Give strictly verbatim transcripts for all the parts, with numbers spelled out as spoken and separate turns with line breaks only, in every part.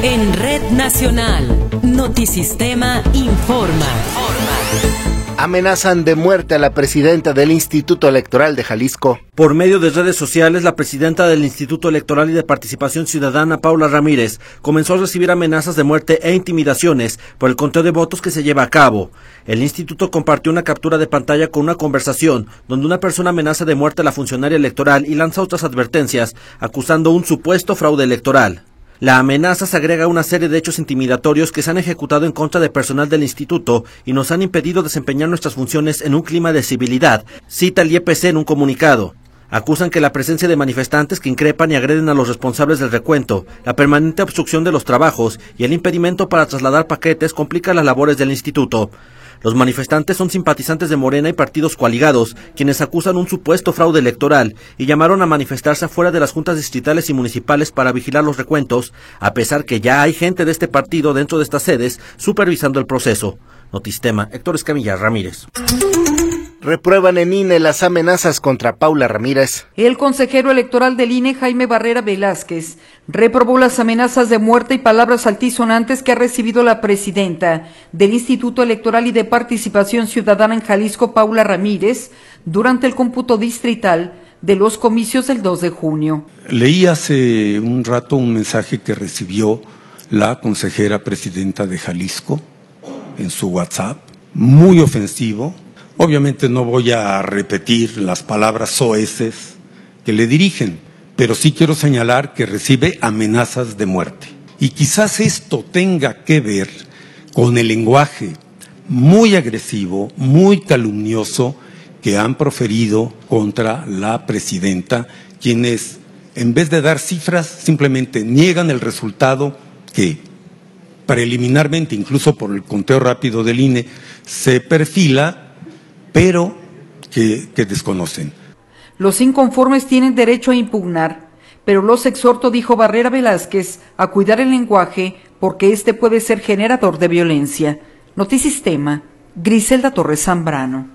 En Red Nacional, Notisistema informa.
Amenazan de muerte a la presidenta del Instituto Electoral de Jalisco.
Por medio de redes sociales, la presidenta del Instituto Electoral y de Participación Ciudadana, Paula Ramírez, comenzó a recibir amenazas de muerte e intimidaciones por el conteo de votos que se lleva a cabo. El instituto compartió una captura de pantalla con una conversación donde una persona amenaza de muerte a la funcionaria electoral y lanza otras advertencias, acusando un supuesto fraude electoral. La amenaza se agrega a una serie de hechos intimidatorios que se han ejecutado en contra de personal del instituto y nos han impedido desempeñar nuestras funciones en un clima de civilidad, cita el I E P C en un comunicado. Acusan que la presencia de manifestantes que increpan y agreden a los responsables del recuento, la permanente obstrucción de los trabajos y el impedimento para trasladar paquetes complica las labores del instituto. Los manifestantes son simpatizantes de Morena y partidos coaligados, quienes acusan un supuesto fraude electoral y llamaron a manifestarse afuera de las juntas distritales y municipales para vigilar los recuentos, a pesar que ya hay gente de este partido dentro de estas sedes supervisando el proceso. Notisistema, Héctor Escamilla Ramírez.
Reprueban en I N E las amenazas contra Paula Ramírez.
El consejero electoral del I N E, Jaime Barrera Velázquez, reprobó las amenazas de muerte y palabras altisonantes que ha recibido la presidenta del Instituto Electoral y de Participación Ciudadana en Jalisco, Paula Ramírez, durante el cómputo distrital de los comicios del dos de junio.
Leí hace un rato un mensaje que recibió la consejera presidenta de Jalisco en su WhatsApp, muy ofensivo. Obviamente no voy a repetir las palabras soeces que le dirigen, pero sí quiero señalar que recibe amenazas de muerte. Y quizás esto tenga que ver con el lenguaje muy agresivo, muy calumnioso que han proferido contra la presidenta, quienes en vez de dar cifras simplemente niegan el resultado que preliminarmente, incluso por el conteo rápido del I N E, se perfila, pero que, que desconocen.
Los inconformes tienen derecho a impugnar, pero los exhorto, dijo Barrera Velázquez, a cuidar el lenguaje porque este puede ser generador de violencia. Notisistema, Griselda Torres Zambrano.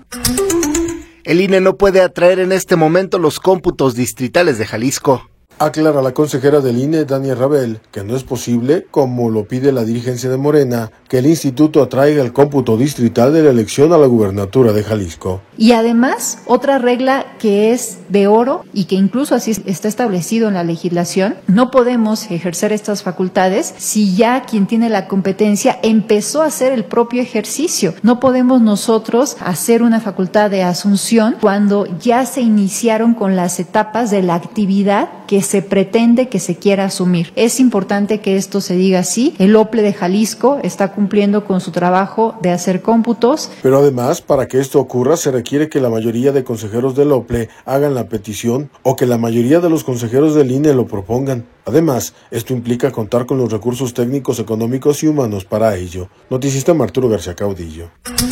El I N E no puede atraer en este momento los cómputos distritales de Jalisco.
Aclara la consejera del I N E, Dania Rabel, que no es posible, como lo pide la dirigencia de Morena, que el instituto atraiga el cómputo distrital de la elección a la gubernatura de Jalisco.
Y además, otra regla que es de oro y que incluso así está establecido en la legislación, no podemos ejercer estas facultades si ya quien tiene la competencia empezó a hacer el propio ejercicio. No podemos nosotros hacer una facultad de asunción cuando ya se iniciaron con las etapas de la actividad que se pretende que se quiera asumir. Es importante que esto se diga así. El O P L E de Jalisco está cumpliendo con su trabajo de hacer cómputos.
Pero además, para que esto ocurra, se requiere que la mayoría de consejeros del O P L E hagan la petición o que la mayoría de los consejeros del I N E lo propongan. Además, esto implica contar con los recursos técnicos, económicos y humanos para ello. Notisistema, Arturo García Caudillo.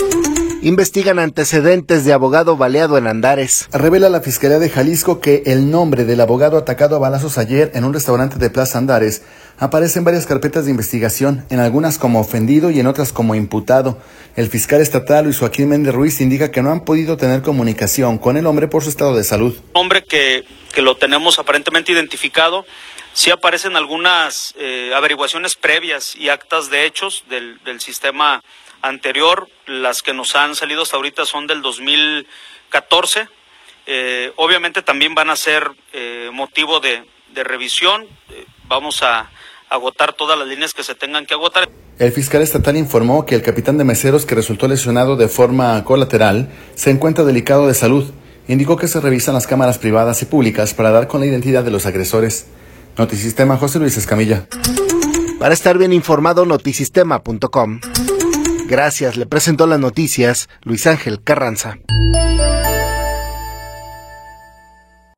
Investigan antecedentes de abogado baleado en Andares.
Revela la Fiscalía de Jalisco que el nombre del abogado atacado a balazos ayer en un restaurante de Plaza Andares aparece en varias carpetas de investigación, en algunas como ofendido y en otras como imputado. El fiscal estatal Luis Joaquín Méndez Ruiz indica que no han podido tener comunicación con el hombre por su estado de salud.
Hombre que, que lo tenemos aparentemente identificado. Sí aparecen algunas eh, averiguaciones previas y actas de hechos del, del sistema anterior. Las que nos han salido hasta ahorita son del dos mil catorce. Eh, obviamente también van a ser eh, motivo de, de revisión. Eh, vamos a agotar todas las líneas que se tengan que agotar.
El fiscal estatal informó que el capitán de meseros, que resultó lesionado de forma colateral, se encuentra delicado de salud. Indicó que se revisan las cámaras privadas y públicas para dar con la identidad de los agresores. Notisistema, José Luis Escamilla.
Para estar bien informado, notisistema punto com. Gracias, le presentó las noticias Luis Ángel Carranza.